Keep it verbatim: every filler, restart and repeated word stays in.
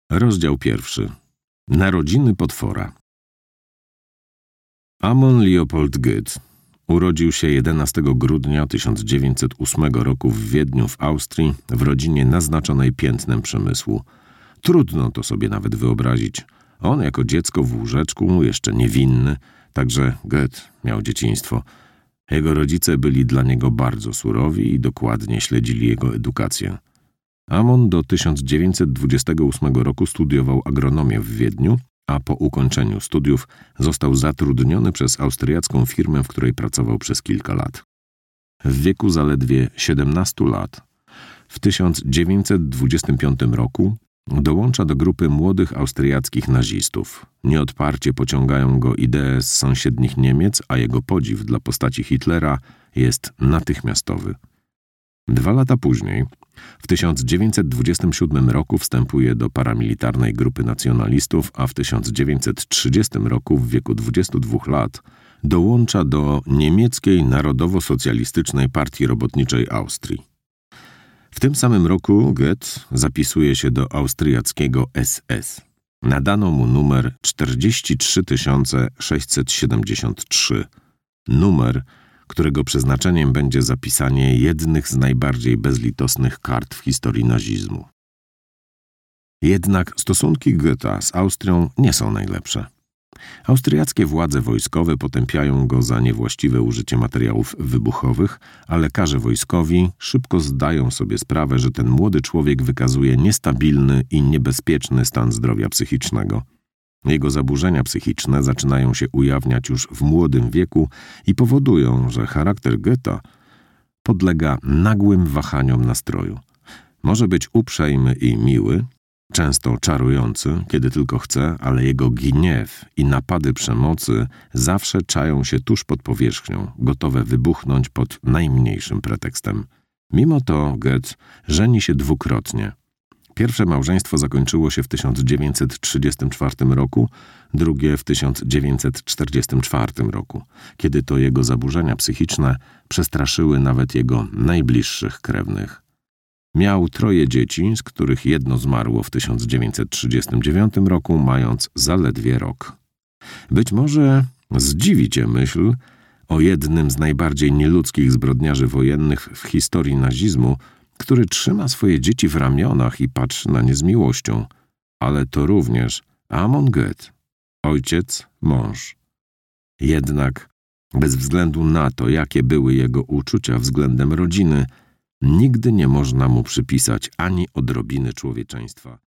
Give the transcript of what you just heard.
Rozdział pierwszy. Narodziny potwora. Amon Leopold Goethe urodził się jedenastego grudnia tysiąc dziewięćset ósmego roku w Wiedniu w Austrii w rodzinie naznaczonej piętnem przemysłu. Trudno to sobie nawet wyobrazić. On jako dziecko w łóżeczku, jeszcze niewinny, także Goethe miał dzieciństwo. Jego rodzice byli dla niego bardzo surowi i dokładnie śledzili jego edukację. Amon do tysiąc dziewięćset dwudziestego ósmego roku studiował agronomię w Wiedniu, a po ukończeniu studiów został zatrudniony przez austriacką firmę, w której pracował przez kilka lat. W wieku zaledwie siedemnastu lat, w tysiąc dziewięćset dwudziestym piątym roku dołącza do grupy młodych austriackich nazistów. Nieodparcie pociągają go idee z sąsiednich Niemiec, a jego podziw dla postaci Hitlera jest natychmiastowy. Dwa lata później, w tysiąc dziewięćset dwudziestym siódmym roku wstępuje do paramilitarnej grupy nacjonalistów, a w tysiąc dziewięćset trzydziestym roku w wieku dwudziestu dwóch lat dołącza do niemieckiej Narodowo-Socjalistycznej Partii Robotniczej Austrii. W tym samym roku Goethe zapisuje się do austriackiego S S. Nadano mu numer czterdzieści trzy tysiące sześćset siedemdziesiąt trzy, numer, którego przeznaczeniem będzie zapisanie jednych z najbardziej bezlitosnych kart w historii nazizmu. Jednak stosunki Goetha z Austrią nie są najlepsze. Austriackie władze wojskowe potępiają go za niewłaściwe użycie materiałów wybuchowych, a lekarze wojskowi szybko zdają sobie sprawę, że ten młody człowiek wykazuje niestabilny i niebezpieczny stan zdrowia psychicznego. Jego zaburzenia psychiczne zaczynają się ujawniać już w młodym wieku i powodują, że charakter Goetha podlega nagłym wahaniom nastroju. Może być uprzejmy i miły, często czarujący, kiedy tylko chce, ale jego gniew i napady przemocy zawsze czają się tuż pod powierzchnią, gotowe wybuchnąć pod najmniejszym pretekstem. Mimo to Goethe żeni się dwukrotnie. Pierwsze małżeństwo zakończyło się w tysiąc dziewięćset trzydziestym czwartym roku, drugie w tysiąc dziewięćset czterdziestym czwartym roku, kiedy to jego zaburzenia psychiczne przestraszyły nawet jego najbliższych krewnych. Miał troje dzieci, z których jedno zmarło w tysiąc dziewięćset trzydziestym dziewiątym roku, mając zaledwie rok. Być może zdziwi cię myśl o jednym z najbardziej nieludzkich zbrodniarzy wojennych w historii nazizmu, który trzyma swoje dzieci w ramionach i patrzy na nie z miłością. Ale to również Amon Goethe, ojciec, mąż. Jednak bez względu na to, jakie były jego uczucia względem rodziny, nigdy nie można mu przypisać ani odrobiny człowieczeństwa.